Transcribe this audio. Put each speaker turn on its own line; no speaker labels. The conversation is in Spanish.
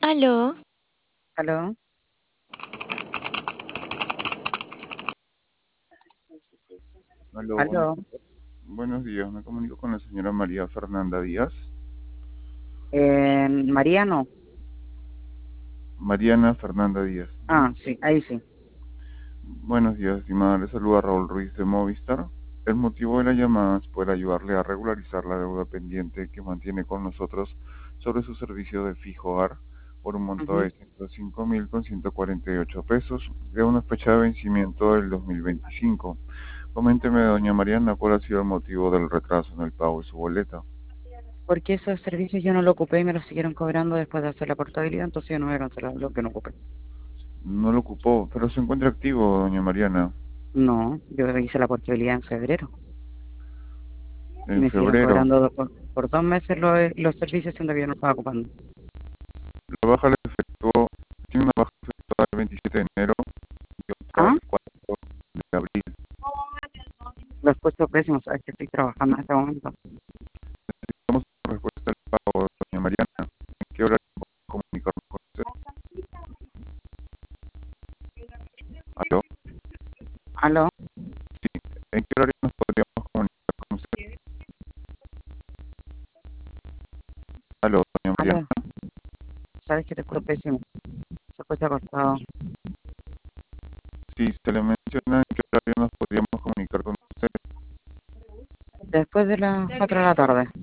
Aló,
¿Aló?
Aló,
¿Aló?
buenos días. Me comunico con la señora María Fernanda Díaz.
Mariano.
Mariana Fernanda Díaz.
Ah, sí, ahí sí.
Buenos días, estimada. Le saluda Raúl Ruiz de Movistar. El motivo de la llamada es poder ayudarle a regularizar la deuda pendiente que mantiene con nosotros sobre su servicio de Fijoar por un monto
Ujú.
de 105.148 pesos de una fecha de vencimiento del 2025. Coménteme, doña Mariana, cuál ha sido el motivo del retraso en el pago de su boleta.
Porque esos servicios yo no lo ocupé y me los siguieron cobrando después de hacer la portabilidad, entonces yo no voy a cancelar lo que no ocupé.
No lo ocupó, pero se encuentra activo, doña Mariana.
No, yo hice la portabilidad en febrero y
En
me siguieron
febrero.
cobrando por 2 meses los servicios siendo que yo no estaba ocupando.
La baja la efectuó, tiene una baja efectuada el 27 de enero y otra
Ah,
el 4 de abril.
los puestos pésimos, sabes que estoy trabajando en este momento.
Necesitamos una respuesta al pago, doña Mariana. ¿En qué horario podemos comunicarnos con usted? ¿Aló?
¿Aló?
Sí. ¿En qué horario nos podríamos comunicar con usted? ¿Aló, doña Mariana?
¿Aló? Sabes que te escucho pésimo, se escucha cortado.
Sí, se le menciona en qué horario nos podríamos comunicar con usted.
Después de las 4 de la tarde.